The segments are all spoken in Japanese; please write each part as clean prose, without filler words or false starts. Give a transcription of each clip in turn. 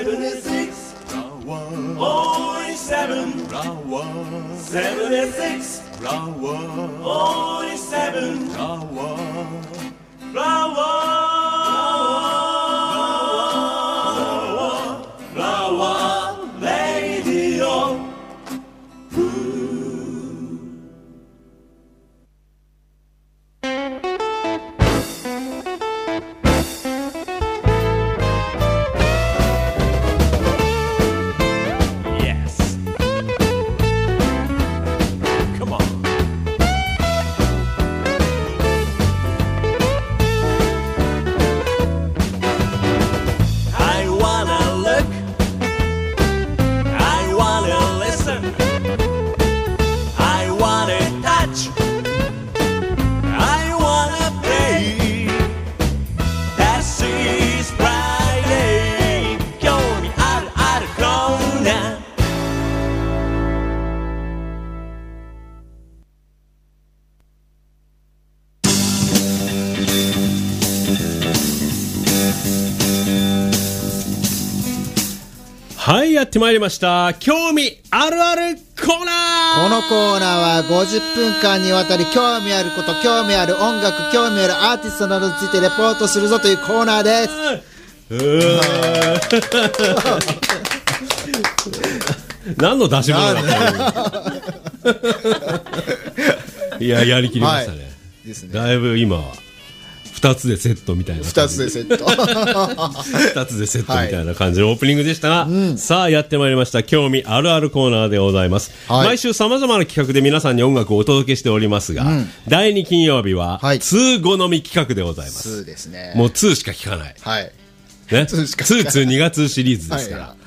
はい、やってまいりました。興味あるあるコーナー。 このコーナーは50分間にわたり興味あること、興味ある音楽、興味あるアーティストなどについてレポートするぞというコーナーです。 何の出し物だったのいや、やりきりましたね。はい、ですね。だいぶ今は2つでセットみたいな 2つでセット 2つでセットみたいな感じのオープニングでしたが、さあやってまいりました興味あるあるコーナーでございます。毎週様々な企画で皆さんに音楽をお届けしておりますが、第2金曜日は2好み企画でございます。 2ですね。 もう2しか聞かない、 はいね、2月シリーズですから、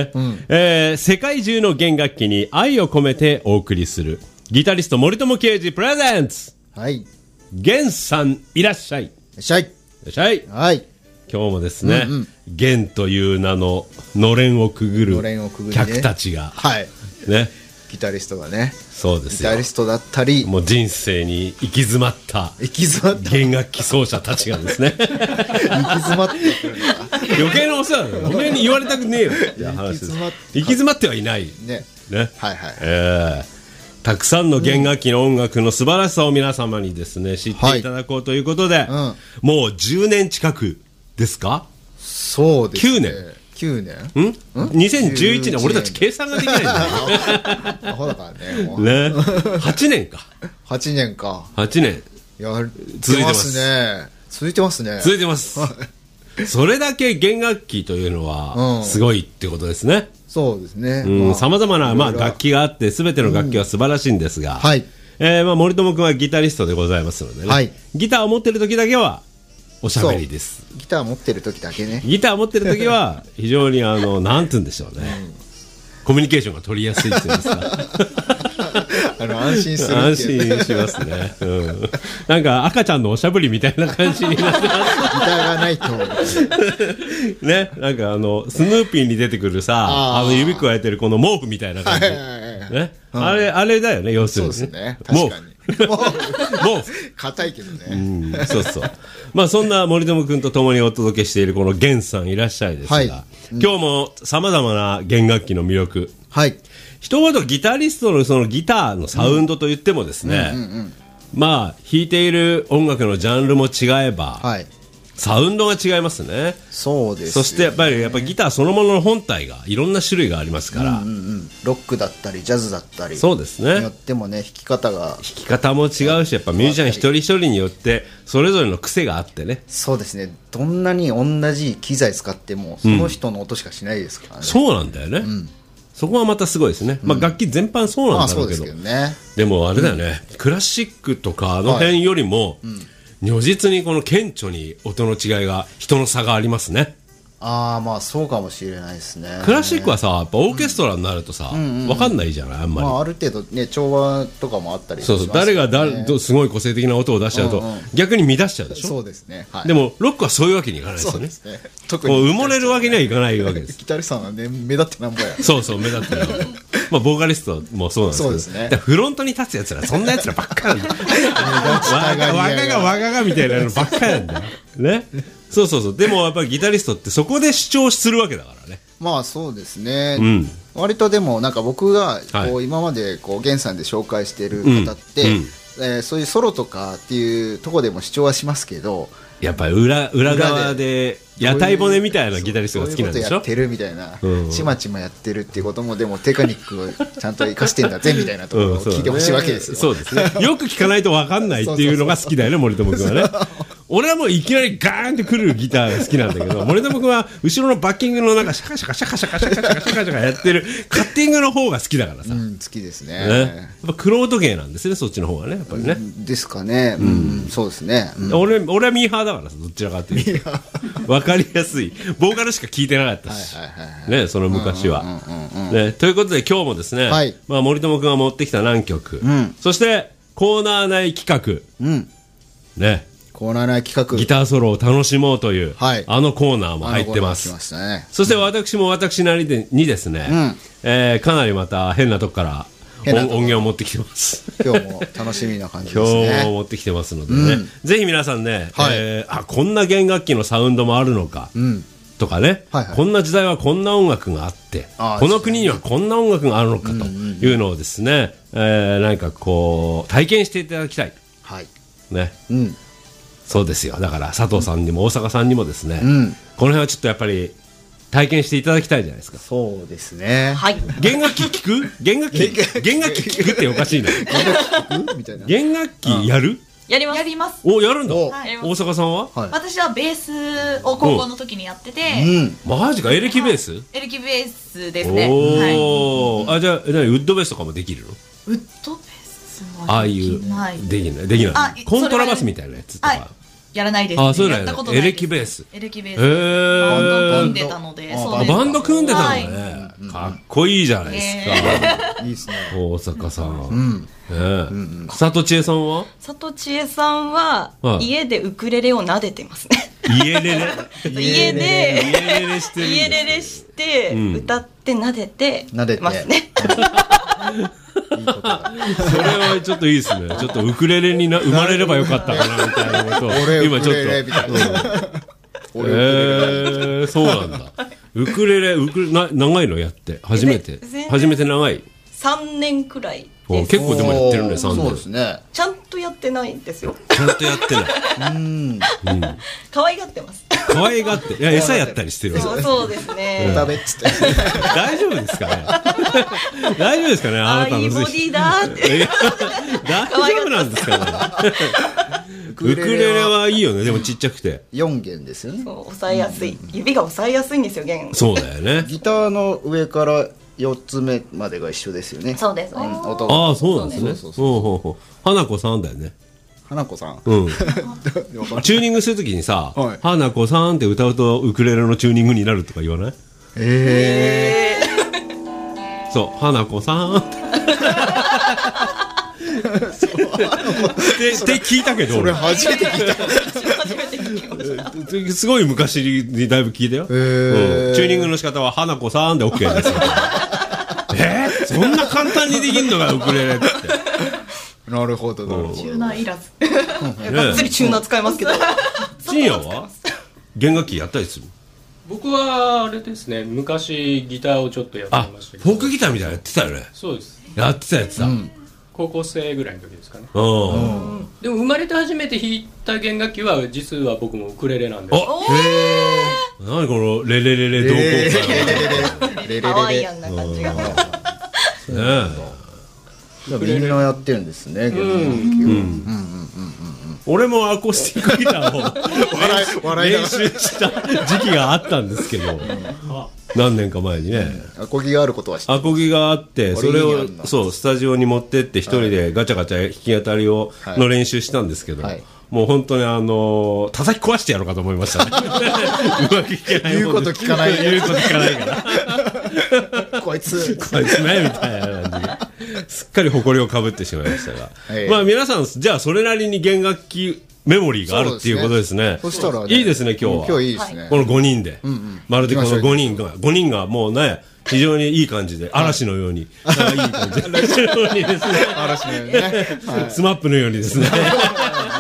ね、世界中の弦楽器に愛を込めてお送りするギタリスト森友啓二プレゼンツ、弦さんいらっしゃい。いらっしゃい。いらっしゃい。 はい。 今日もですね、弦という名ののれんをくぐる客たちが、ね、 ギタリストがね、 そうですよ。 ギタリストだったり、 もう人生に行き詰まった弦楽器奏者たちがですね、行き詰まってくるのか。 余計なお世話だよ。お前に言われたくねえよ。行き詰まってはいない。 ね。 ね。はいはい。たくさんの弦楽器の音楽の素晴らしさを皆様にですね知っていただこうということで、もう10年近くですか。 そうですね。 9年2011年。俺たち計算ができないんだよアホだからね、もうね。8年か。 8年か。 8年続いてますね。続いてますね。 続いてます。それだけ弦楽器というのはすごいってことですね。 そうですね。 さまざまな楽器があって全ての楽器は素晴らしいんですが、森友君はギタリストでございますのでね、ギターを持ってる時だけはおしゃべりです。 ギター持ってる時だけね。 ギター持ってる時は非常になんて言うんでしょうね、コミュニケーションが取りやすいっていうんですか安心する。 安心しますね、なんか赤ちゃんのおしゃぶりみたいな感じになってます。ギターがないとね、なんかスヌーピーに出てくるさ、指くわえてるこの毛布みたいな感じ、ね、あれだよね、要するに。 そうですね、確かに。 毛布硬いけどね。 そうそう。まあそんな森友君と共にお届けしているこの弦さんいらっしゃいですが、今日もさまざまな弦楽器の魅力、一言ギタリストのそのギターのサウンドといってもですね、まあ弾いている音楽のジャンルも違えば、サウンドが違いますね。 そうですよね。 そしてやっぱりギターそのものの本体がいろんな種類がありますから、 ロックだったりジャズだったり、 そうですね、 によってもね、弾き方も違うし、やっぱミュージシャン一人一人によってそれぞれの癖があってね。 そうですね。どんなに同じ機材使ってもその人の音しかしないですからね。 そうなんだよね、そこはまたすごいですね。まあ楽器全般そうなんだろうけど、でもあれだよね、クラシックとかあの辺よりも如実にこの顕著に音の違いが、人の差がありますね。 まあそうかもしれないですね。 クラシックはさ、やっぱオーケストラになるとさ、分かんないじゃない、あんまり。 ある程度ね、調和とかもあったりしますね。 誰がすごい個性的な音を出しちゃうと、逆に乱しちゃうでしょ。 そうですね。 でもロックはそういうわけにいかないですよね。特に埋もれるわけにはいかないわけです。 ギタリストはね、目立ってなんぼや。 そうそう、目立ってなんぼ。まあボーカリストもそうなんですけど、フロントに立つやつら、そんなやつらばっかりなんだよ。わががみたいなのばっかりなんだよね。そう。でもやっぱりギタリストってそこで主張するわけだからね。 まあそうですね、割とでもなんか僕がこう今までこう源さんで紹介している方って、そういうソロとかっていうところでも主張はしますけど、 やっぱり裏側で屋台骨みたいなギタリストが好きなんでしょ。 そういうことやってるみたいな、ちまちまやってるっていうこともでもテクニックをちゃんと生かしてんだぜみたいなところを聞いてほしいわけですよ。 そうですね。よく聞かないと分かんないっていうのが好きだよね、森友君はね。俺はもういきなりガーンってくるギターが好きなんだけど、森友君は後ろのバッキングのなんかシャカシャカシャカシャカシャカシャカシャカシャカやってるカッティングの方が好きだからさ。 好きですね。 やっぱクロート芸なんですね、そっちの方がね、やっぱりね。 ですかね。そうですね。 俺はミーハーだからさ、どちらかというと分かりやすいボーカルしか聞いてなかったしね、その昔はね。ということで今日もですね、まあ森友君が持ってきた何曲、そしてコーナー内企画ね、 コーナー内企画ギターソロを楽しもうという、あのコーナーも入ってます。そして私も私なりにですね、かなりまた変なとこから音源を持ってきてます。 今日も楽しみな感じですね。 今日も持ってきてますのでね、ぜひ皆さんね、こんな弦楽器のサウンドもあるのかとかね、こんな時代はこんな音楽があって、この国にはこんな音楽があるのかというのをですね、何かこう体験していただきたいね。そうですよ。だから佐藤さんにも大阪さんにもですね、この辺はちょっとやっぱり体験していただきたいじゃないですか。 そうですね。 弦楽器聞く？弦楽器聞くっておかしいな。弦楽器やる？ やります。 お、やるんだ。大阪さんは？ 私はベースを高校の時にやってて。 マジか、エレキベース？ エレキベースですね。 おー。じゃあ、ウッドベースとかもできるの？ ウッドベースはできない。 できない。コントラバスみたいなやつとか。 やらないです。 そうだよね。エレキベース。 エレキベース。バンド組んでたので。 バンド組んでたのね。かっこいいじゃないですか。 いいですね。 大阪さん。佐藤千恵さんは？ 佐藤千恵さんは家でウクレレを撫でてますね。 家レレ？ 家レレして歌って撫でてますね。 それはちょっといいですね。ちょっとウクレレに生まれればよかったかなみたいなことを今ちょっと。そうなんだ。ウクレレ長いのやって初めて長い。 3年くらい。 結構でもやってるね、3年。 そうですね。 ちゃんとやってないんですよ。 ちゃんとやってない。 可愛がってます。 可愛がって、いや、餌やったりしてる。 そうですね。 食べっつって。 大丈夫ですかね。大丈夫ですかね、あなたの。 いいボディだーって。 大丈夫なんですかね。ウクレレはいいよね、でもちっちゃくて。 4弦ですよね。 押さえやすい。指が押さえやすいんですよ、弦。 そうだよね。 ギターの上から4つ目までが一緒ですよね。 そうですね。 ああ、そうなんですね。花子さんだよね。 花子さん。 チューニングするときにさ、花子さんって歌うとウクレレのチューニングになるとか言わない？そう、花子さんって聞いたけど、 俺初めて聞いた。すごい昔にだいぶ聞いたよ。チューニングの仕方は花子さんで OK です。そんな簡単にできんのかウクレレって。 なるほどな。 チューナーいらず。がっつりチューナー使いますけど。 深夜は弦楽器やったりする？ 僕はあれですね、昔ギターをちょっとやってましたけど。 フォークギターみたいなのやってたよね。 そうです。 やってたやつだ。 高校生ぐらいの時ですかね。でも生まれて初めて弾いた弦楽器は実は僕もウクレレなんです。 何このレレレレ同好会。 ハワイアンな感じが。 みんなやってるんですね、 俺もアコースティックギターを練習した時期があったんですけど、何年か前にね。 アコギがあることは知ってます。 アコギがあって、それをそうスタジオに持ってって一人でガチャガチャ弾き語りの練習したんですけど、もう本当に叩き壊してやろうかと思いましたね。うまく弾けない。 言うこと聞かない。 言うこと聞かないから。 こいつねみたいな感じですっかり埃をかぶってしまいましたが、まあ皆さんじゃあそれなりに弦楽器メモリーがあるっていうことですね。 そしたらいいですね今日は。 いいですね。 この5人で、まるでこの5人がもうね非常にいい感じで嵐のようにいい感じで嵐のようにね。 スマップのようにですね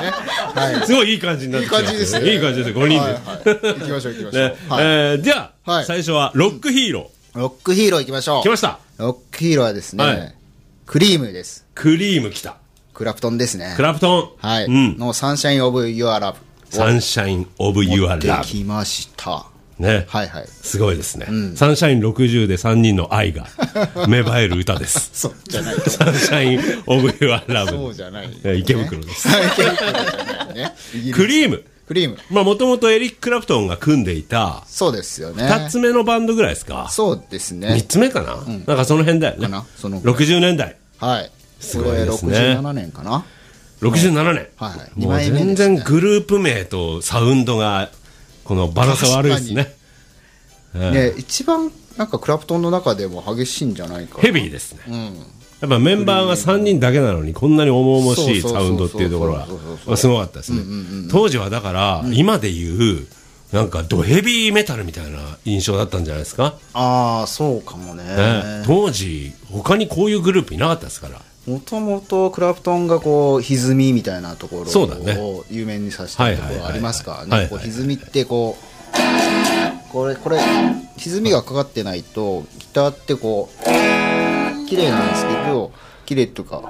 はい、 すごいいい感じになってきてます。いい感じですね。いい感じですよ、5人で。 はいはい、行きましょう行きましょう。 じゃあ、最初はロックヒーロー。ロックヒーロー行きましょう。 来ました。 ロックヒーローはですね、クリームです。 クリーム来た。 クラプトンですね。 クラプトン。 はい。のサンシャインオブユアラブ。 サンシャインオブユアラブ。 持ってきました。 ね。 はいはい。 すごいですね。サンシャイン60で3人の愛が芽生える歌です。 そうじゃないと。 サンシャインオブユアラブ。 そうじゃない。 池袋です。 池袋じゃないね。 クリーム。 クリーム。 まあもともとエリック・クラプトンが組んでいた。 そうですよね。 2つ目のバンドぐらいですか。 そうですね。 3つ目かな、なんかその辺だよね。 かなその 60年代。 はい。 すごいですね。 67年かな。 67年。 はい。 もう全然グループ名とサウンドがこのバランス悪いですね。 ね、一番なんかクラプトンの中でも激しいんじゃないかな。 ヘビーですね。やっぱメンバーが3人だけなのにこんなに重々しいサウンドっていうところがすごかったですね。当時はだから今で言うなんかドヘビーメタルみたいな印象だったんじゃないですか。 ああ、そうかもね。 当時他にこういうグループいなかったですから。 もともとクラプトンがこう歪みみたいなところを有名にさせたところありますからね。歪みってこれ歪みがかかってないとギターってこう綺麗なんですけど、綺麗とか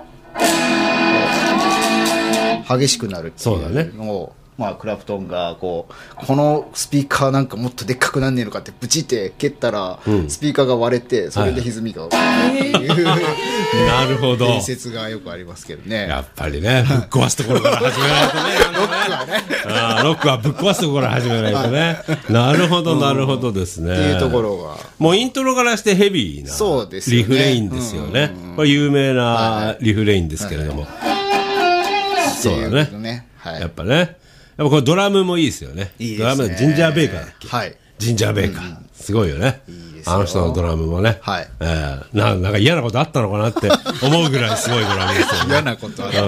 激しくなるっていうのを、まあ、クラプトンがこのスピーカーなんかもっとでっかくなんねえのかってブチって蹴ったら、スピーカーが割れてそれで歪みがなるほど。 伝説がよくありますけどね。 やっぱりね、ぶっ壊すところから始めないとね。ロックはぶっ壊すところから始めないとね。なるほど、なるほどですね。 っていうところが。 もうイントロからしてヘビーなリフレインですよね。これ有名なリフレインですけれども。そうだね。やっぱね。やっぱこれドラムもいいですよね。ドラムジンジャーベーカーだっけ。はい。ジンジャーベーカー。すごいよね。あの人のドラムもね。はい。なんか嫌なことあったのかなって思うぐらいすごいドラムですよね。 嫌なことあった。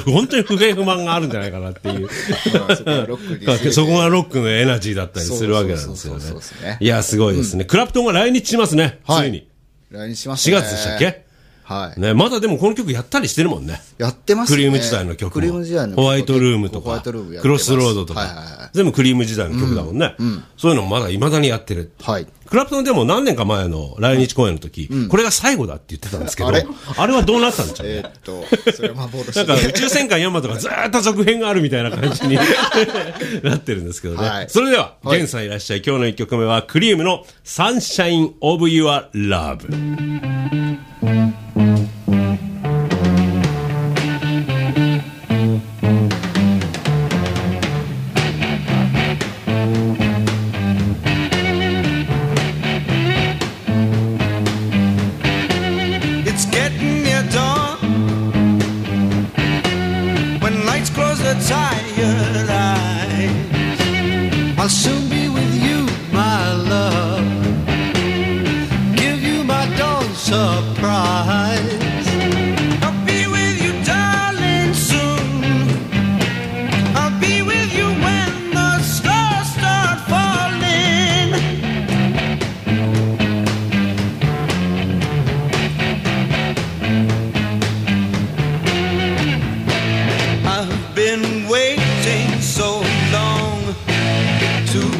本当に不平不満があるんじゃないかなっていう。そこがロックのエナジーだったりするわけなんですよね。いや、すごいですね。クラプトンが来日しますね。ついに。 来日しましたね。 4月でしたっけ。 はい。 ね、まだでもこの曲やったりしてるもんね。 やってますね。 クリーム時代の曲も。 クリーム時代の曲。 ホワイトルームとか、クロスロードとか。全部クリーム時代の曲だもんね。そういうのもまだ未だにやってる。はい。クラプトンでも何年か前の来日公演の時、これが最後だって言ってたんですけど、あれはどうなったんでしょうね。 それは幻。 なんか宇宙戦艦ヤマトがずーっと続編があるみたいな感じになってるんですけどね。それでは、ゲンさんいらっしゃい。今日の1曲目はクリームのサンシャインオブユアラブ。 Tired eyes, I'll soon be with you, my love. Give you my dawn surprise. I'll be with you, darling, soon. I'll be with you when the stars start falling. I've been waiting so long to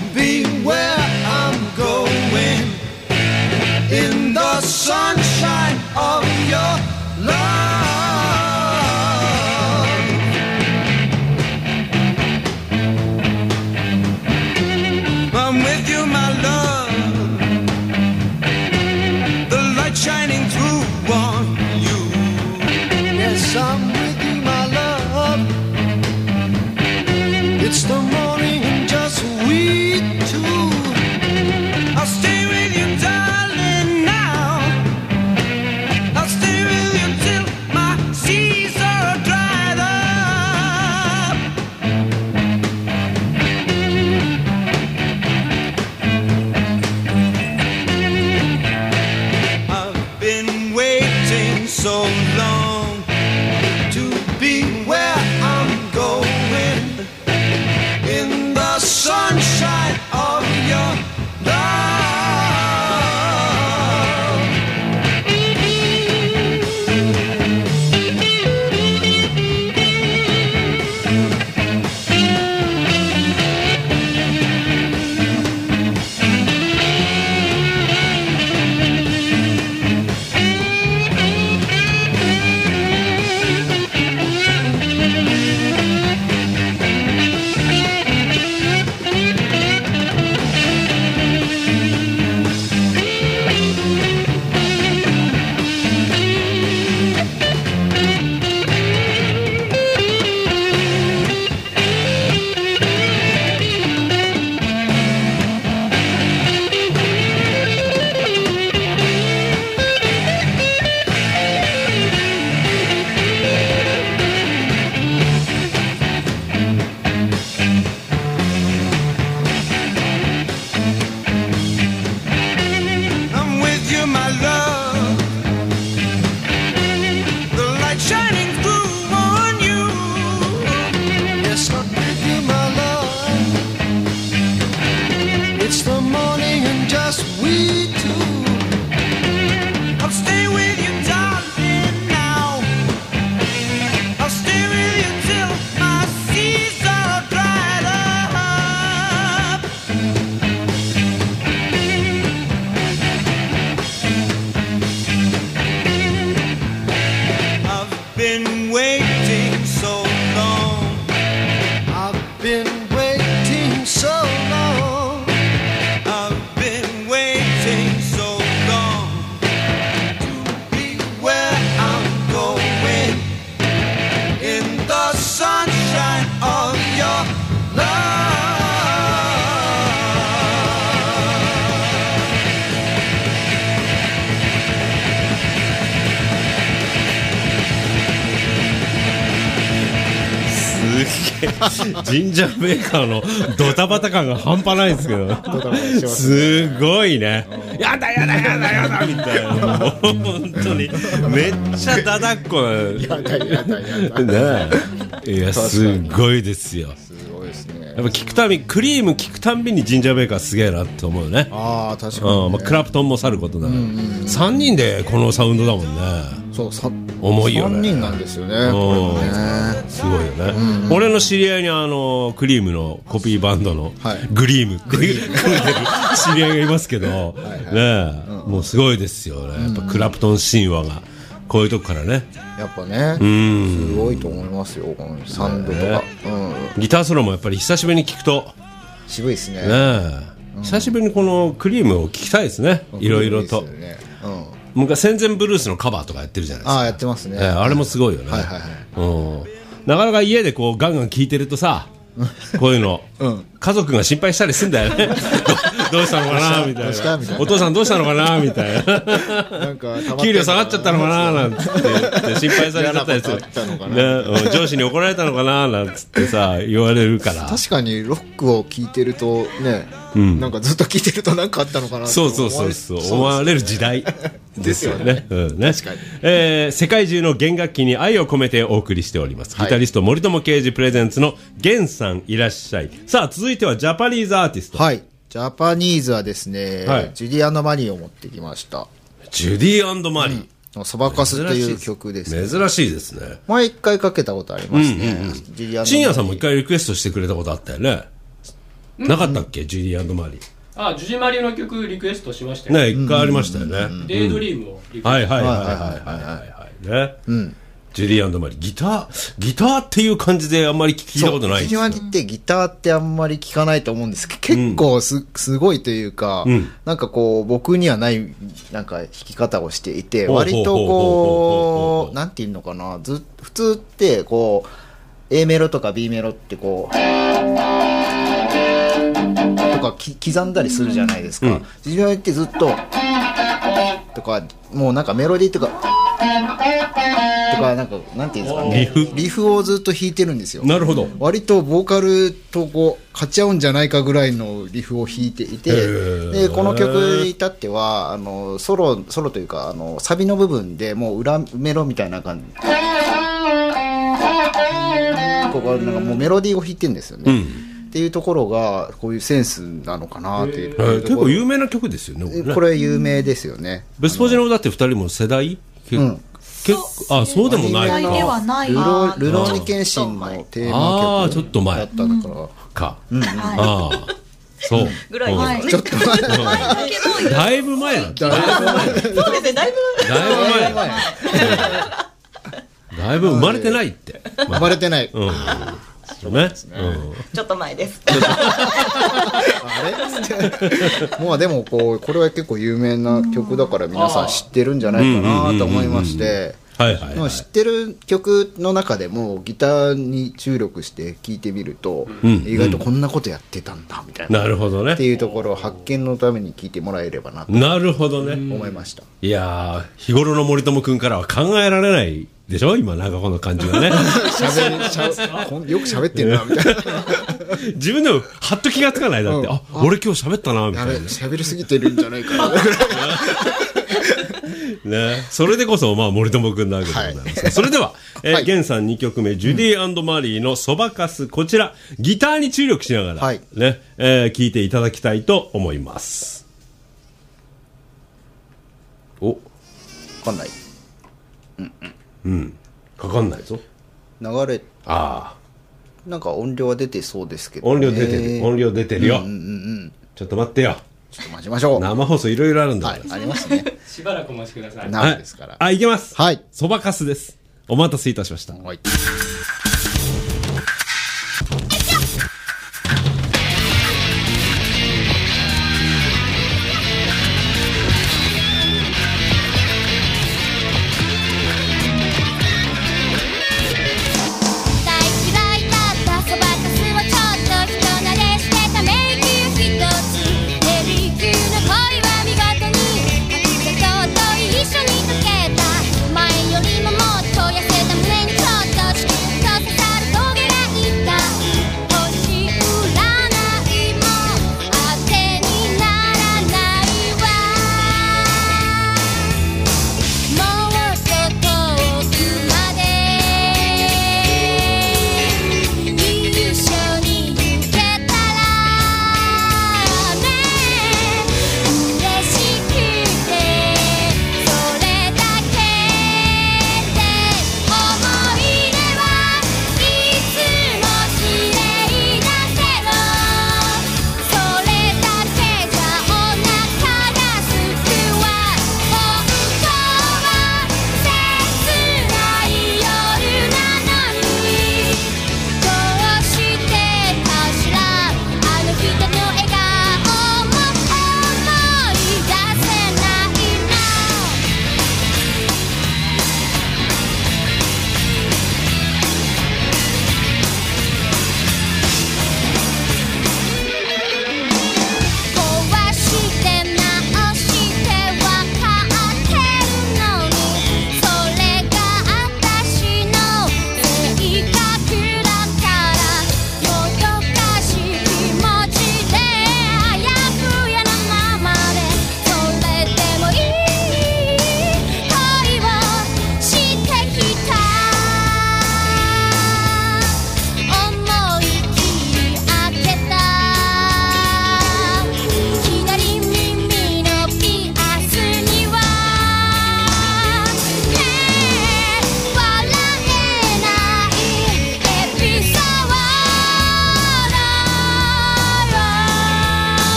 ジンジャーメーカーのドタバタ感が半端ないんですけど、すごいね、やだやだやだやだみたいな、もう本当にめっちゃだだっこな、やだやだやだね、いやすごいですよ。やっぱ聞くたびクリーム聞くたんびにジンジャーベーカーすげえなって思うね。 ああ確かに、ね、 クラプトンもさることながら、3人でこのサウンドだもんね。 そう重いよね。 3人なんですよね。 すごいよね。俺の知り合いにクリームのコピーバンドのグリームっていう知り合いがいますけど、ねもうすごいですよね。やっぱクラプトン神話がこういうとこからね。 やっぱね、すごいと思いますよ、このサウンドとか。 ギターソロもやっぱり久しぶりに聞くと渋いですね。 久しぶりにこのクリームを聞きたいですね。いろいろと。昔戦前ブルースのカバーとかやってるじゃないですか。 やってますね。 あれもすごいよね。なかなか家でこうガンガン聴いてるとさ、こういうの、家族が心配したりするんだよね。どうしたのかなみたいな。お父さんどうしたのかなみたいな。給料下がっちゃったのかななんつって心配されちゃったりする。上司に怒られたのかななんつってさ言われるから。 確かにロックを聴いてるとね、なんかずっと聴いてると何かあったのかなってそう思われる時代ですよね。確かに。世界中の弦楽器に愛を込めてお送りしております。ギタリスト森友啓二プレゼンツの弦さんいらっしゃい。さあ続いてはジャパニーズアーティスト。 はい。ジャパニーズはですね、ジュディ&マリーを持ってきました。 ジュディ&マリー、 そばかすっていう曲ですね。 珍しいですね。 前一回かけたことありますね。 深夜さんも一回リクエストしてくれたことあったよね。なかったっけ、ジュディ&マリー。 ジュディマリーの曲リクエストしましたよね。一回ありましたよね。 デイドリームをリクエスト。 ね。ジュディ&マリー、ギターっていう感じであんまり聞いたことないですよ。 ジュディマリーってギターってあんまり聞かないと思うんですけど、結構すごいというか、なんかこう僕にはないなんか弾き方をしていて、割とこうなんていうのかな、普通ってこう A メロとか B メロってこうとか刻んだりするじゃないですか。ジュディマリーってずっととかもうなんかメロディーとかなんかなんていうんですかね、リフをずっと弾いてるんですよ。 なるほど。 割とボーカルとこう勝ち合うんじゃないかぐらいのリフを弾いていて、でこの曲に至ってはソロというかサビの部分でもう裏メロみたいな感じ、ここなんかもうメロディーを弾いてるんですよね。っていうところがこういうセンスなのかなっていう。 結構有名な曲ですよね。 これ有名ですよね。 ベスポジのだって2人も世代そうでもないか。 ルローニケンシンのテーマ曲ちょっと前だったからか。 そう。 ぐらい前。 ちょっと前。 だいぶ前だった。 そうですね、だいぶ前。だいぶ生まれてないって。 生まれてない。 ちょっと前です。 もうでもこれは結構有名な曲だから皆さん知ってるんじゃないかなと思いまして、知ってる曲の中でもギターに注力して聴いてみると、意外とこんなことやってたんだみたいな、 なるほどね、 っていうところを発見のために聴いてもらえればなとなるほどね思いました。 いやー、日頃の森友くんからは考えられないでしょ今なんかこの感じがねよく喋ってるなみたいな自分でもはっと気がつかないだって、俺今日喋ったなみたいな、 喋りすぎてるんじゃないかなね、それでこそ森友くんなわけでございます、それでは、源さん2曲目ジュディ&マリーのそばかす、こちらギターに注力しながら、ね聴いていただきたいと思います。 わかんない、 かかんないぞ流れ。なんか音量は出てそうですけど、 音量出てるよ、ちょっと待ってよ、 ちょっと待ちましょう。 生放送いろいろあるんだから、 ありますねしばらくお待ちください。 生ですから。 いけます。 はい、 そばかすです。お待たせいたしました。 はい。 前よりももっと痩せた胸にちょっと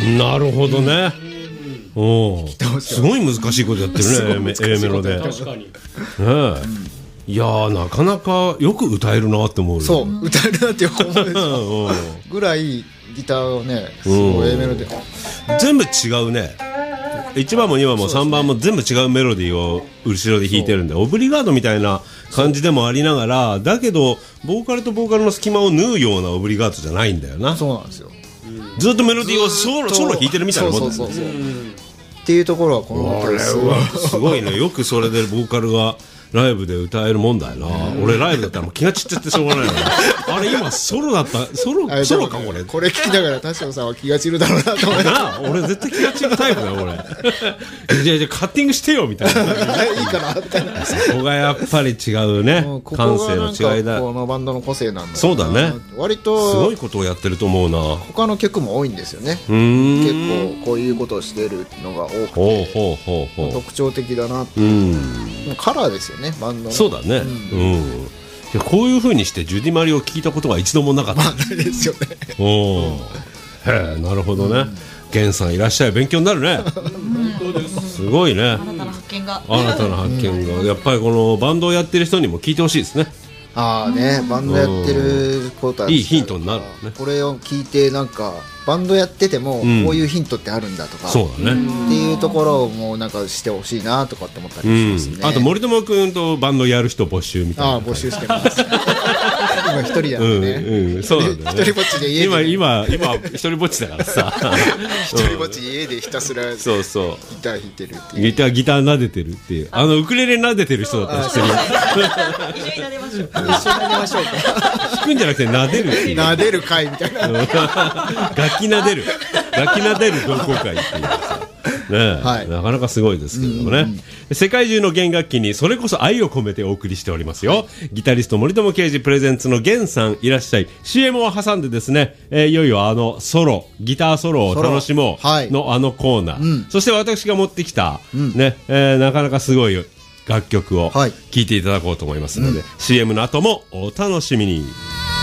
なるほどね。すごい難しいことやってるね、A メロで。 確かに。 いやー、なかなかよく歌えるなって思う。 そう、歌えるなって思うんですよ。ぐらいギターをね、すごい A メロで。 全部違うね。1番も2番も3番も全部違うメロディーを後ろで弾いてるんで、オブリガードみたいな感じでもありながら、だけどボーカルとボーカルの隙間を縫うようなオブリガードじゃないんだよな。 そうなんですよ。 ずっとメロディーをソロ弾いてるみたいなもんだよね。 そうっていうところはこの歌ですごいね。よくそれでボーカルがライブで歌えるもんだよな。俺ライブだったらもう気が散っちゃってしょうがないよね。あれ今ソロだった。ソロかこれ。 これ聞きながら田代さんは気が散るだろうなと思って。 なあ、俺絶対気が散るタイプだよ俺。じゃあカッティングしてよみたいな。 いいかなみたいな。 そこがやっぱり違うね。感性の違いだ。 このバンドの個性なんだ。 そうだね。 割とすごいことをやってると思うな。 他の曲も多いんですよね。結構こういうことをしてるのが多くて特徴的だなっていう。カラーですよね、バンドの。 そうだね。こういう風にしてジュディマリを聞いたことが一度もなかった。 ないですよね。 へえ、なるほどね。源さんいらっしゃい、勉強になるね。すごいね。 新たな発見が。 やっぱりこのバンドをやってる人にも聞いてほしいですね。 ああね、バンドやってることはいいヒントになるね。 これを聞いてなんかバンドやっててもこういうヒントってあるんだとか、 そうだねっていうところをもうなんかしてほしいなとかって思ったりしますね。 あと森友君とバンドやる人募集みたいな。 ああ、募集してます。今一人なんでね。 そうなんだよね。 一人ぼっちで家で今一人ぼっちだからさ。 一人ぼっち家でひたすらギター弾いてるっていう。 ギター撫でてるっていう。ウクレレ撫でてる人だったら知ってる。 一緒になりましょう。 一緒になりましょうか。 弾くんじゃなくて撫でるっていう。 撫でる会みたいな。 楽器撫でる同好会っていうさ。なかなかすごいですけれどもね。世界中の弦楽器にそれこそ愛を込めてお送りしておりますよ。ギタリスト森友啓二プレゼンツの源さんいらっしゃい。 CM を挟んでですね、いよいよギターソロを楽しもうのコーナー、そして私が持ってきた、なかなかすごい楽曲を聴いていただこうと思いますので、CM の後もお楽しみに。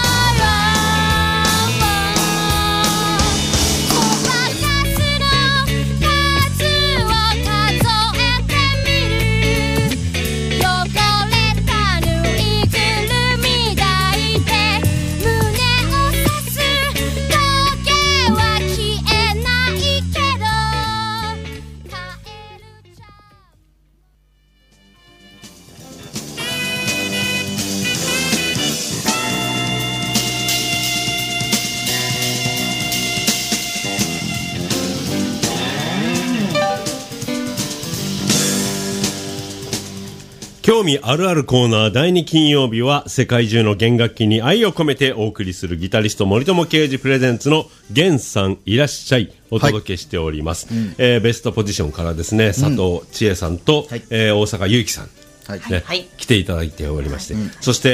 興味あるあるコーナー第2金曜日は世界中の弦楽器に愛を込めてお送りするギタリスト森友啓二プレゼンツの源さんいらっしゃいお届けしております、ベストポジションからですね佐藤千恵さんと、大阪優樹さん、来ていただいておりまして、そして、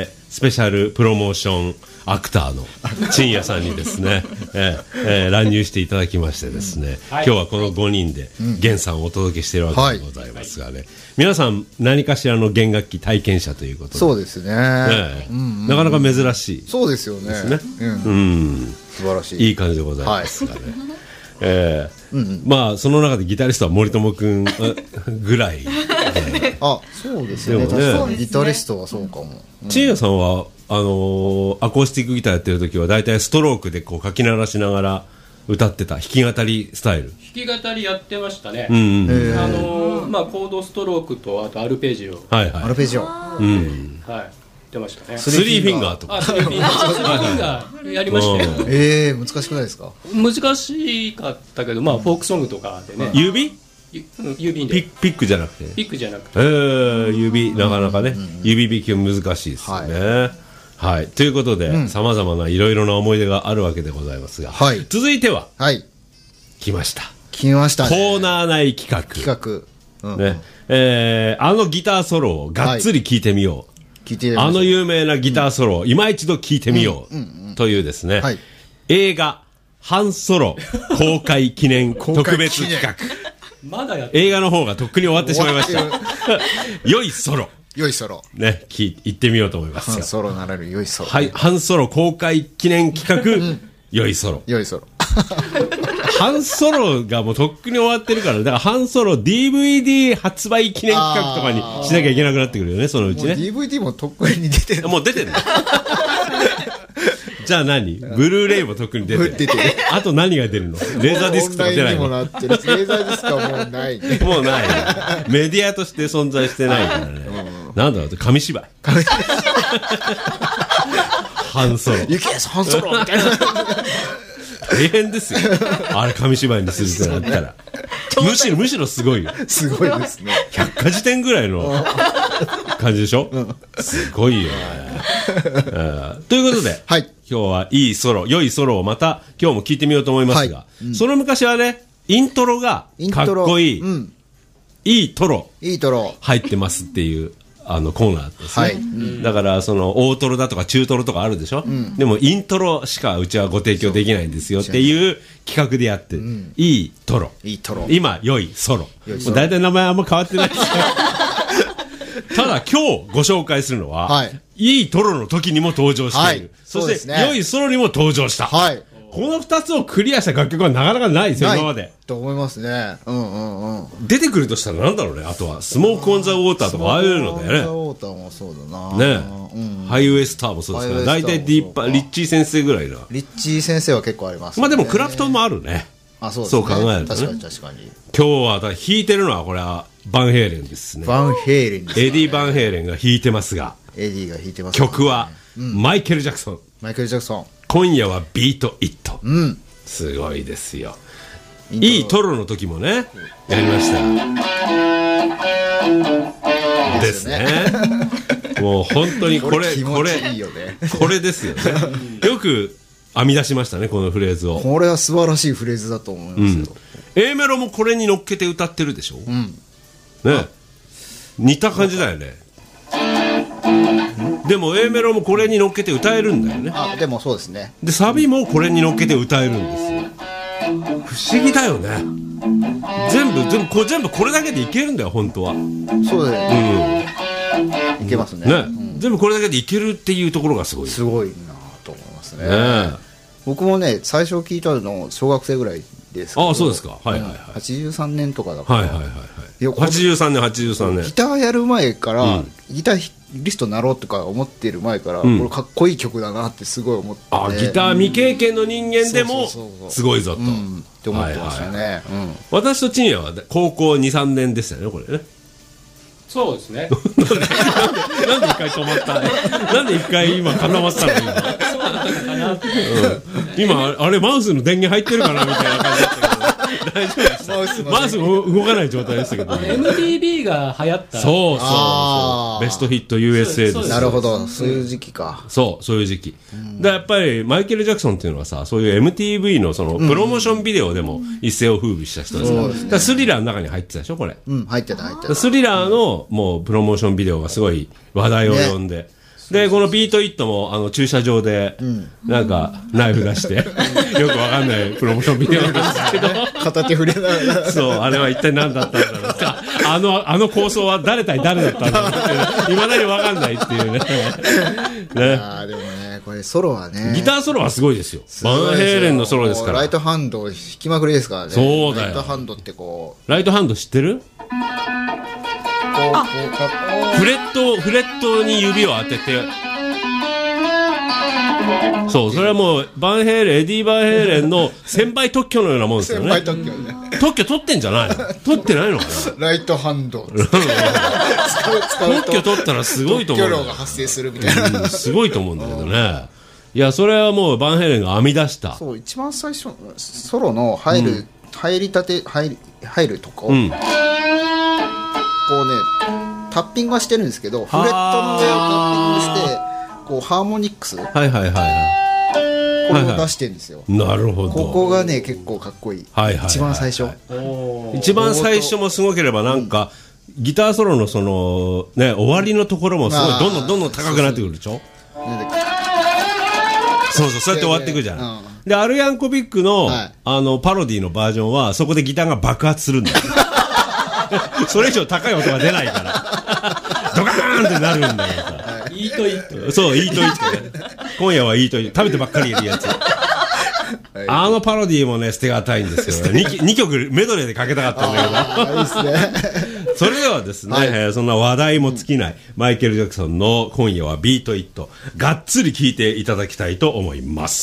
スペシャルプロモーションアクターの陳也さんにですね、乱入していただきましてですね、今日はこの5人で源さんをお届けしているわけでございますがね、皆さん何かしらの弦楽器体験者ということで、 そうですね、 なかなか珍しい、 そうですよね、素晴らしい、 いい感じでございますがね、まあその中でギタリストは森友君ぐらいでそうですよね、確かにギタリストはそうかも。 陳也さんはアコースティックギターやってる時はだいたいストロークでこうかき鳴らしながら歌ってた弾き語りスタイル。 弾き語りやってましたね。コードストロークとあとアルペジオ、 アルペジオ、 出ましたね。 スリーフィンガーとか。 スリーフィンガーやりましたよ。 難しくないですか？ 難しかったけど、フォークソングとかでね。 指でピックじゃなくて。指なかなかね、指弾きは難しいですよね。はい、ということでさまざまないろいろな思い出があるわけでございますが、続いては、来ました、コーナー内企画、ギターソロをがっつり聴いてみよう、有名なギターソロを今一度聴いてみようというですね、映画ハンソロ公開記念特別企画映画の方がとっくに終わってしまいました良いソロね、行ってみようと思います。 ハンソロならぬ良いソロ。 ハンソロ公開記念企画、良いソロ。 ハンソロがもうとっくに終わってるから、だからハンソロ DVD 発売記念企画とかにしなきゃいけなくなってくるよね、そのうちね。 もう DVD もとっくに出てる。 もう出てるじゃあ何ブルーレイもとっくに出てる。あと何が出るの？レーザーディスクとか出ないの？ オンラインにもなってる。レーザーディスクはもうないね。 もうない。メディアとして存在してないからね。なんだろう、紙芝居。ハンソロ。 ユキエスハンソロみたいな。 大変ですよ。あれ紙芝居にするってなったら。むしろすごいよ。 すごいですね。 百科事典ぐらいの感じでしょ、すごいよね。ということで、 はい、 今日はいいソロ、良いソロをまた今日も聞いてみようと思いますが、はいその昔はね、イントロがかっこいい、いいトロ入ってますっていうコーナーですね、はいだからその大トロだとか中トロとかあるでしょ、でもイントロしかうちはご提供できないんですよっていう企画でやってる、いいトロ今良いソロだいたい名前あんま変わってないですよただ今日ご紹介するのは、はい、いいトロの時にも登場している、そして、良いソロにも登場した、はい、この2つをクリアした楽曲はなかなかないですよ今までと思いますね、 出てくるとしたらなんだろうね、あとはスモークオンザウォーターとかああいうのだよね、 スモークオンザウォーターもそうだなね、ハイウエスターもそうですから大体リッチー先生ぐらいな、 リッチー先生は結構ありますね。 まあでもクラプトンもあるね、そう考えるとね、 確かに今日は弾いてるのはこれはバンヘイレンですね。 バンヘイレンですね。 エディ・バンヘイレンが弾いてますが、 エディが弾いてます、 曲はマイケル・ジャクソン。今夜はビート・イット、すごいですよ。いいトロの時もねやりましたですねもう本当にこれですよねよく編み出しましたねこのフレーズを。 これは素晴らしいフレーズだと思いますよ、 A メロもこれに乗っけて歌ってるでしょ、ね、似た感じだよね。でも A メロもこれに乗っけて歌えるんだよね。 でもそうですね。 でサビもこれに乗っけて歌えるんですよ。不思議だよね。全部これだけでいけるんだよ本当は。 そうだよね、いけますね、 全部これだけでいけるっていうところがすごいなと思いますね。僕もね最初聞いたの小学生ぐらいですけど。 そうですか。 83年とかだから。 83年ギターやる前から、ギタリストになろうとか思ってる前から、これかっこいい曲だなってすごい思ってて、 ギター未経験の人間でもすごいぞとって思ってましたね。 私と陳也は高校 2,3 年でしたよねこれね。 そうですねなんで一回止まったなんで一回今固まったの今あれマウスの電源入ってるかなみたいな感じだったけど大丈夫でした。マウス動かない状態でしたけど、 MTV が流行った。 そうベストヒット USA です。 なるほど、そういう時期か。 そういう時期だ。やっぱりマイケル・ジャクソンっていうのはさ、そういう MTV のそのプロモーションビデオでも一世を風靡した人ですから、だからスリラーの中に入ってたでしょこれ。 入ってた。 スリラーのもうプロモーションビデオがすごい話題を呼んで、でこのビートイットも駐車場でなんかナイフ出してよくわかんないプロモーションビデオなんですけど片手振りながらそうあれは一体何だったんだろうかあの構想は誰対誰だったんだろうっていまだにわかんないっていうねでもねこれソロはねギターソロはすごいですよ。バンヘイレンのソロですから。 ライトハンド弾きまくりですからね。 そうだよ。 ライトハンドってこうライトハンド知ってる？フレットに指を当てて、そうそれはもうエディ・バンヘイレンの先輩特許のようなもんですよね。 先輩特許ね。 特許取ってんじゃないの？取ってないのかな。ライトハンド使う特許取ったらすごいと思う。 特許料が発生するみたいな、 すごいと思うんだけどね。いやそれはもうバンヘイレンが編み出した。 そう一番最初ソロの入るとこ、こうねタッピングはしてるんですけど、フレットの上をタッピングしてこうハーモニックスこれを出してるんですよ。 なるほど。 ここがね結構かっこいい。一番最初もすごければなんかギターソロのそのね終わりのところもすごいどんどん高くなってくるでしょ。そうやって終わっていくじゃん。でアルヤンコビックのパロディのバージョンはそこでギターが爆発するんだよそれ以上高い音が出ないからドカーンってなるんだけどさ。 イートイット。 そうイートイットね。今夜はイートイット食べてばっかりいるやつあのパロディーもね捨てがたいんですよね。2曲メドレーでかけたかったんだけどいいですね。それではですね、はい、そんな話題も尽きない、マイケル・ジャクソンの今夜はビートイットがっつり聴いていただきたいと思います。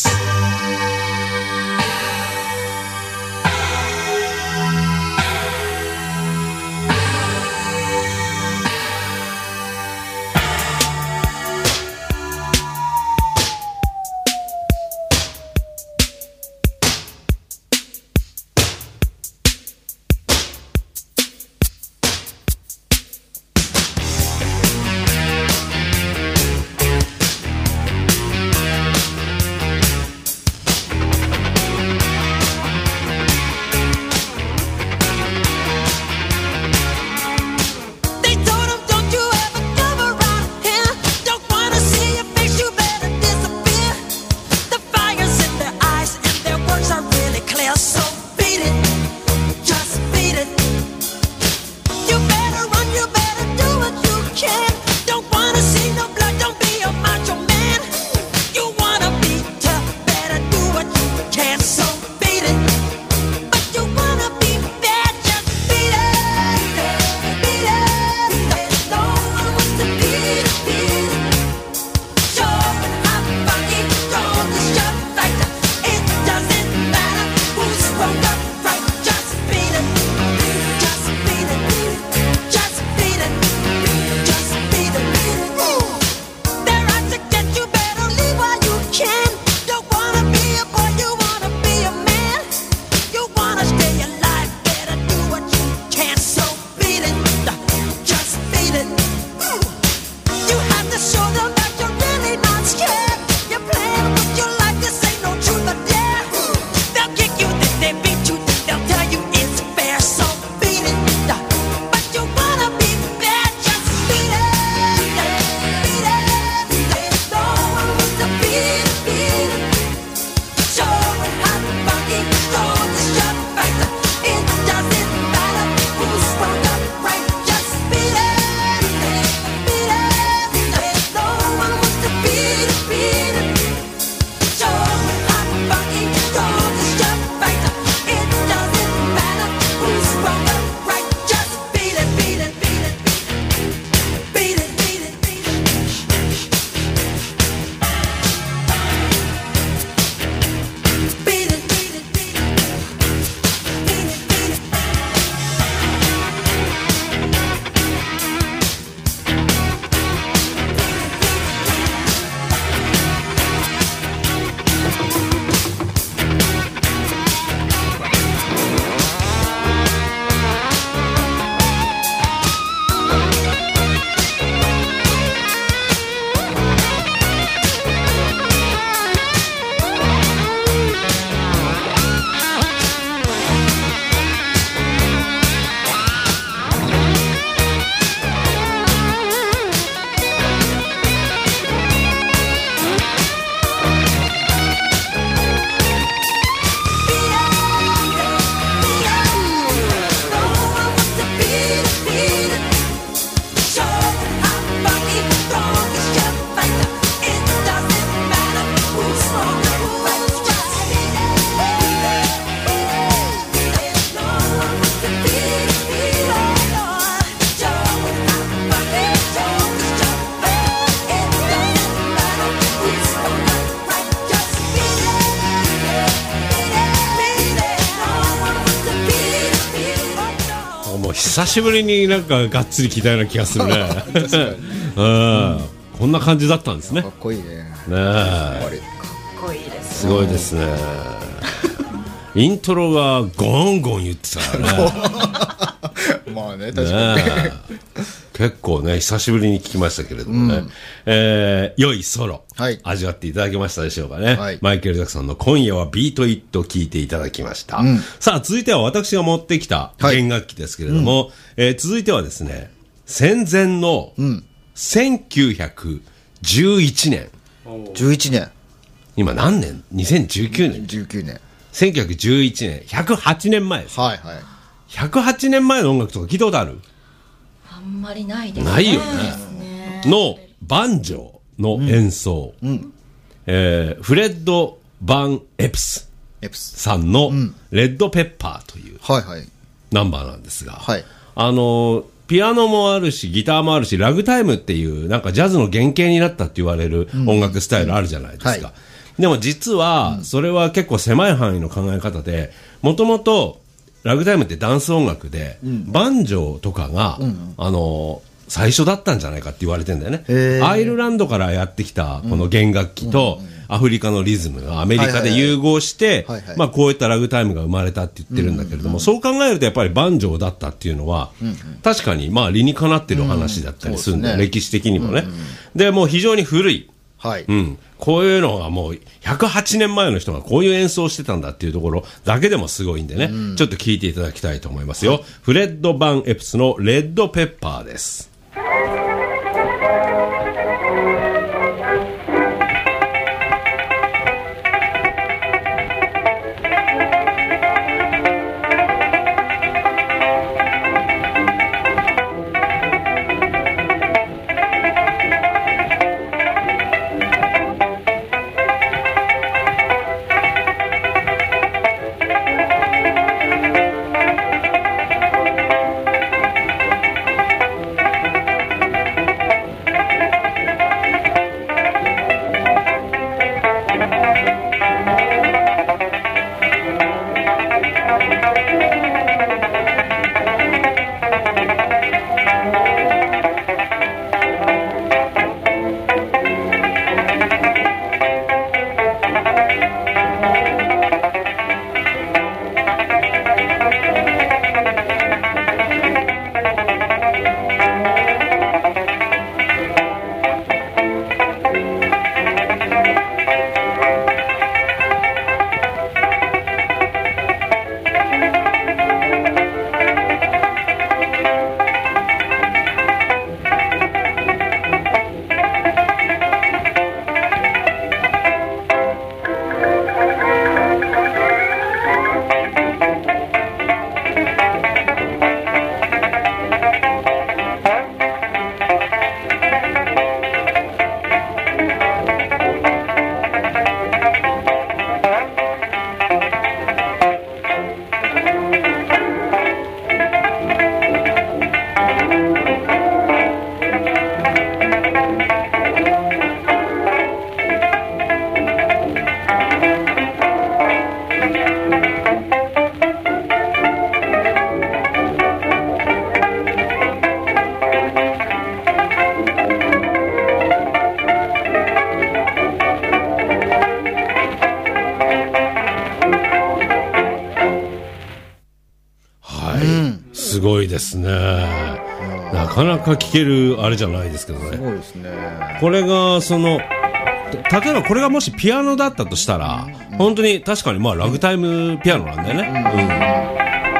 久しぶりになんかがっつり聞いたような気がするねこんな感じだったんですね。 かっこいいね。 かっこいいです。 すごいですねイントロがゴンゴン言ってたからねまあね、確かに結構ね久しぶりに聞きましたけれどもね、良いソロ、はい、味わっていただけましたでしょうかね、はい、マイケル・ジャクソンの今夜はビートイット聞いていただきました、さあ続いては私が持ってきた弦楽器ですけれども、続いてはですね戦前の1911年 11年今何年 ?2019 年 19年 1911年108年前です、はいはい、108年前の音楽とか聞いたことある？ あんまりないですね。 ないよね。のバンジョーの演奏、フレッド・バン・エプスさんのレッドペッパーというナンバーなんですが、ピアノもあるしギターもあるしラグタイムっていうなんかジャズの原型になったって言われる音楽スタイルあるじゃないですか。でも実はそれは結構狭い範囲の考え方で、もともとラグタイムってダンス音楽で、バンジョーとかが、最初だったんじゃないかって言われてんだよね。アイルランドからやってきたこの弦楽器とアフリカのリズムがアメリカで融合して、こういったラグタイムが生まれたって言ってるんだけれども、そう考えるとやっぱりバンジョーだったっていうのは、確かに理にかなってる話だったりするんだよ、歴史的にもね。で、もう非常に古い。こういうのがもう108年前の人がこういう演奏をしてたんだっていうところだけでもすごいんでね、ちょっと聞いていただきたいと思いますよ。フレッド・バン・エプスのレッドペッパーです。すごいですね。なかなか聴けるあれじゃないですけどね。 すごいですね。 これが例えばこれがもしピアノだったとしたら、本当に確かにラグタイムピアノなんだよね。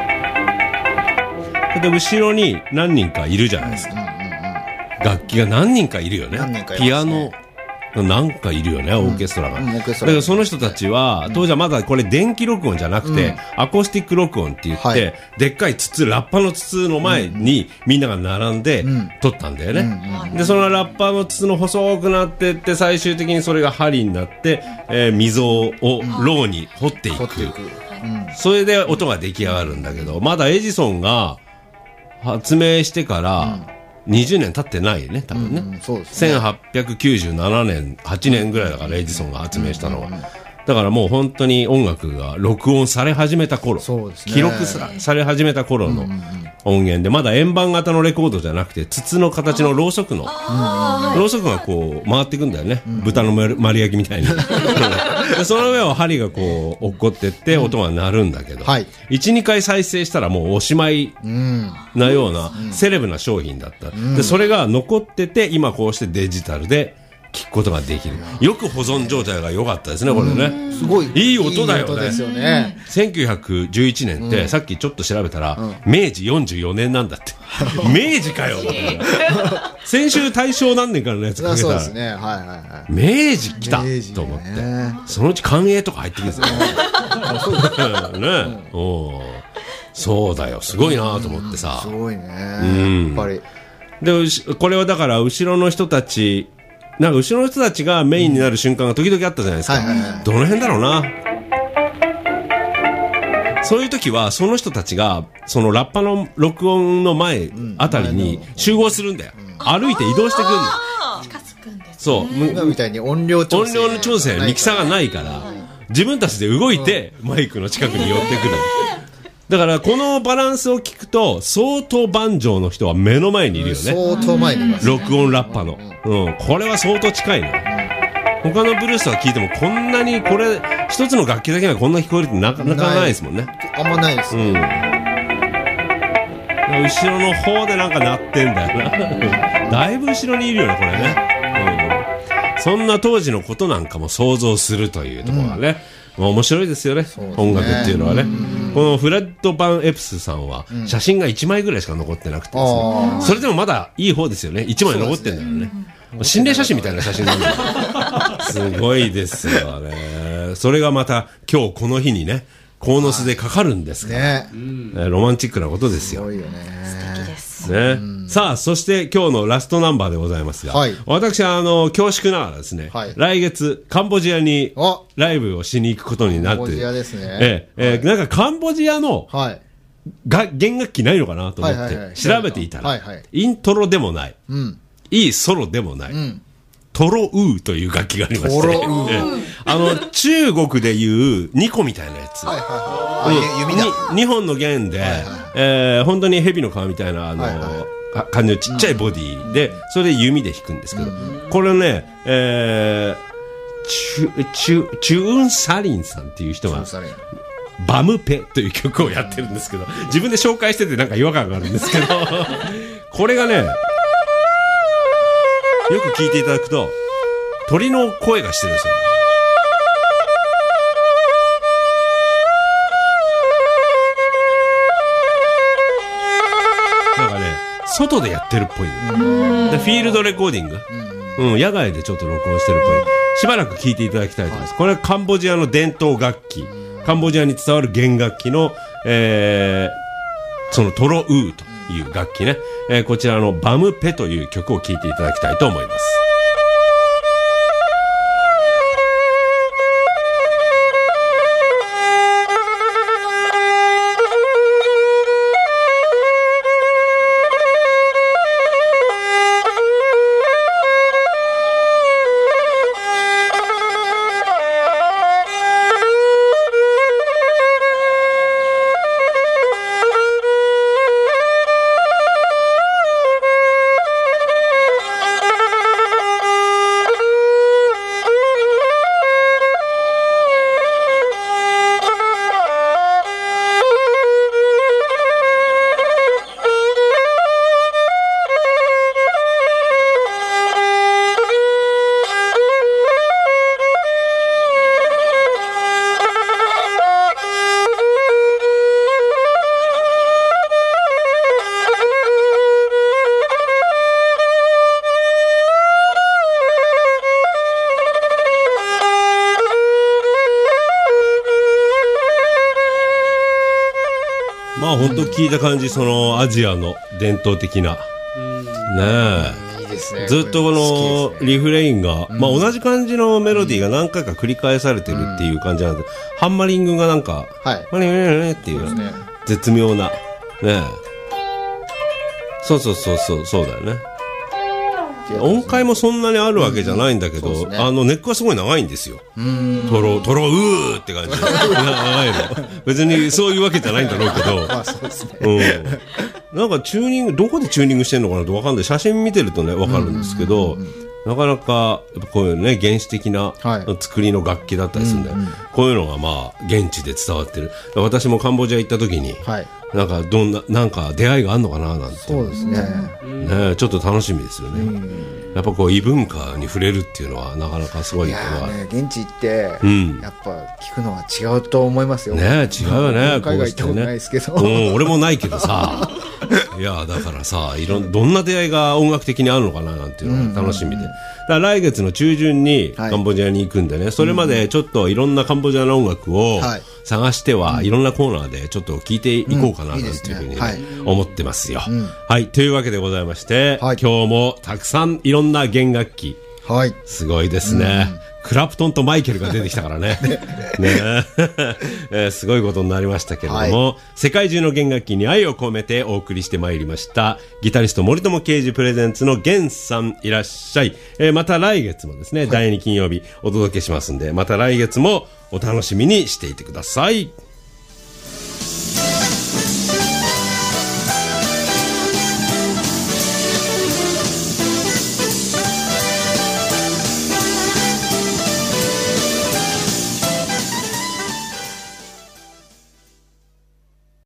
で後ろに何人かいるじゃないですか。楽器が何人かいるよね。ピアノなんかいるよね、オーケストラが。だからその人たちは、当時はまだこれ電気録音じゃなくて、アコースティック録音って言って、でっかい筒、ラッパの筒の前にみんなが並んで撮ったんだよね。で、そのラッパの筒の細くなってって、最終的にそれが針になって、溝をローに掘っていく。それで音が出来上がるんだけど、まだエジソンが発明してから、20年経ってないね、多分ね。そうですね。1897年、8年ぐらいだから、エジソンが発明したのは。だからもう本当に音楽が録音され始めた頃、そうですね、記録され始めた頃の音源で、まだ円盤型のレコードじゃなくて、筒の形のろうそくの、ろうそくがこう回っていくんだよね。豚の丸焼きみたいに。でその上を針がこう落っこってって音が鳴るんだけど、1、2回再生したらもうおしまいなようなセレブな商品だった。で、それが残ってて、今こうしてデジタルで聞くことができる。よく保存状態が良かったですね、これね。すごいいい音だよね。いい音ですよね。1911年って、さっきちょっと調べたら、明治44年なんだって。明治かよ。先週大正何年からのやつかけたら、そうですね。明治来たと思って、そのうち寛永とか入ってくるんですよね。そうだよ、すごいなと思ってさ。すごいね。やっぱり。で、これはだから後ろの人たち、なんか後ろの人たちがメインになる瞬間が時々あったじゃないですか。どの辺だろうな。 そういう時はその人たちがそのラッパの録音の前あたりに集合するんだよ。歩いて移動してくるんだよ。 近づくんです、ね、 そう今みたいに音量調整ミキサーがないから、自分たちで動いてマイクの近くに寄ってくる。だからこのバランスを聞くと相当バンジョーの人は目の前にいるよね。 相当前にいます、ね、 録音ラッパの、これは相当近いね。他のブルースは聞いてもこんなにこれ一つの楽器だけがこんな聞こえるってなかなかないですもんね。 あんまないですね、 後ろの方でなんか鳴ってんだよな。だいぶ後ろにいるよねこれね、そんな当時のことなんかも想像するというところがね、面白いですよね、音楽っていうのはね。このフレッド・バン・エプスさんは写真が1枚ぐらいしか残ってなくてですね、それでもまだいい方ですよね。1枚残ってんだよね。心霊写真みたいな写真なんだよ。すごいですよね。それがまた今日この日にね鴻巣でかかるんですから、ロマンチックなことですよ。 すごいよね。 素敵ですね。さあそして今日のラストナンバーでございますが、私は恐縮ながらですね、来月カンボジアにライブをしに行くことになって、カンボジアですね。なんかカンボジアの弦楽器ないのかなと思って調べていたら、イントロでもない、いいソロでもない、トロウーという楽器がありまして、中国でいうニコみたいなやつ、2本の弦で、本当に蛇の皮みたいな感じのちっちゃいボディで、それで弓で弾くんですけど、これね、チュウンサリンさんっていう人がバムペという曲をやってるんですけど、自分で紹介しててなんか違和感があるんですけどこれがねよく聞いていただくと鳥の声がしてるんですよ。なんかね外でやってるっぽい。でフィールドレコーディング、野外でちょっと録音してるっぽい。しばらく聞いていただきたいと思います。これはカンボジアの伝統楽器、カンボジアに伝わる弦楽器の、そのトロウーという楽器ね、こちらのバムペという曲を聴いていただきたいと思います。まあ本当聞いた感じ、そのアジアの伝統的なねえ、いいですね、ずっとこのリフレインが、まあ同じ感じのメロディーが何回か繰り返されてるっていう感じなんで、ハンマリングがなんかマリマリマリっていう絶妙なねえ、そうだよね。音階もそんなにあるわけじゃないんだけど、ネックはすごい長いんですよ。トロうーって感じ長いの。別にそういうわけじゃないんだろうけど、なんかチューニング、どこでチューニングしてるのかなと分かんない。写真見てるとね分かるんですけど、なかなかやっぱこういうね原始的な作りの楽器だったりするんで、こういうのがまあ現地で伝わってる。私もカンボジア行った時に、なんかなんか出会いがあるのかななんて。 そうですね。 ね、ちょっと楽しみですよね。やっぱこう異文化に触れるっていうのはなかなかすごい。いやね、現地行って、やっぱ聞くのは違うと思いますよ。 ね、違うよね。 海外行ったことないですけど。 俺もないけどさ。いやだからさ、どんな出会いが音楽的にあるのかななんていうのが楽しみで。だから来月の中旬にカンボジアに行くんでね、それまでちょっといろんなカンボジアの音楽を探してはいろんなコーナーでちょっと聞いていこうかななんていうふうに思ってますよ。はい、というわけでございまして、今日もたくさんいろんな弦楽器、すごいですね。 クラプトンとマイケルが出てきたからね。ねすごいことになりましたけれども、はい、世界中の弦楽器に愛を込めてお送りしてまいりました。ギタリスト森友啓二プレゼンツの弦さんいらっしゃい。また来月もですね、はい、第2金曜日お届けしますんで、また来月もお楽しみにしていてください。